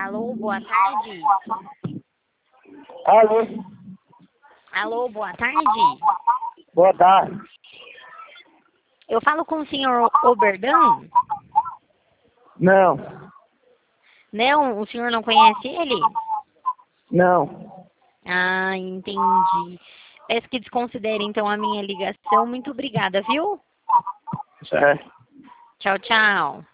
Alô, boa tarde. Alô, Alô, boa tarde. boa tarde. Eu falo com o senhor Oberdan? Não, Não, o senhor não conhece ele? não. Ah, entendi. Peço que desconsidere então a minha ligação. Muito obrigada, viu? Certo. Tchau, tchau.